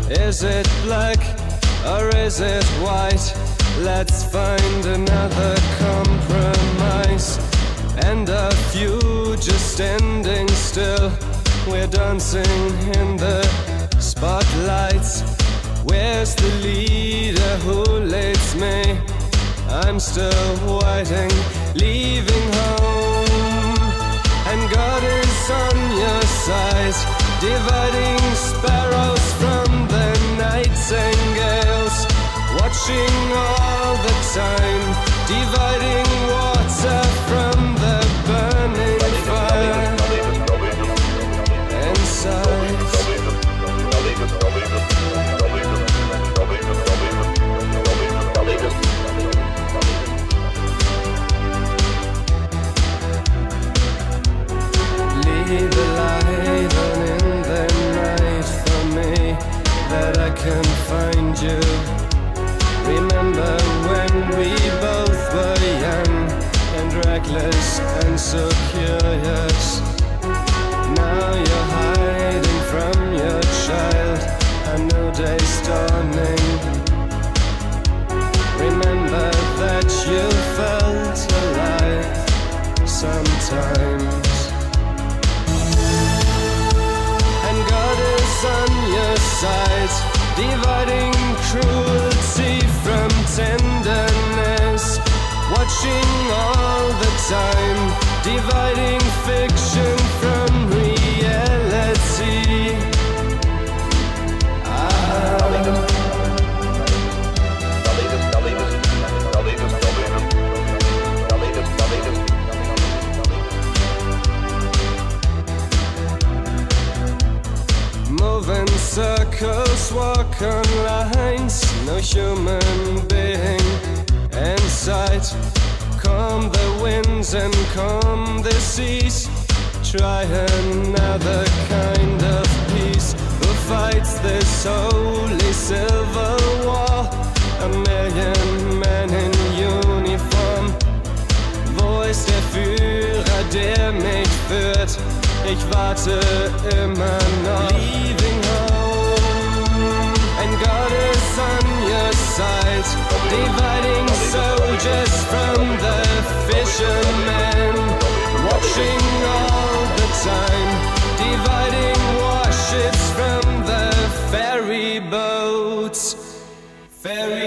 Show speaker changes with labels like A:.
A: Is it black or is it white? Let's find another compromise. And a few just standing still. We're dancing in the spotlights. Where's the leader who leads me? I'm still waiting, leaving home. And God is on your side, dividing sparrows from the nightingales, watching all the time, dividing water from the burning fire inside. Leave the light on in the night for me, that I can find you. Remember when we both were young and reckless and so curious. Now you're hiding from your child, a new day's dawning. Remember that you felt alive sometimes. On your side, dividing cruelty from tenderness, watching all the time, dividing fiction from reality. Moving circles, walk on lines, no human being in sight. Calm the winds and calm the seas. Try another kind of peace. Who fights this holy civil war? A million men in uniform. Wo ist der Führer, der mich führt? Ich warte immer noch. Leaving home, and God is on your side, dividing soldiers from the fishermen, watching all the time, dividing warships from the ferry boats.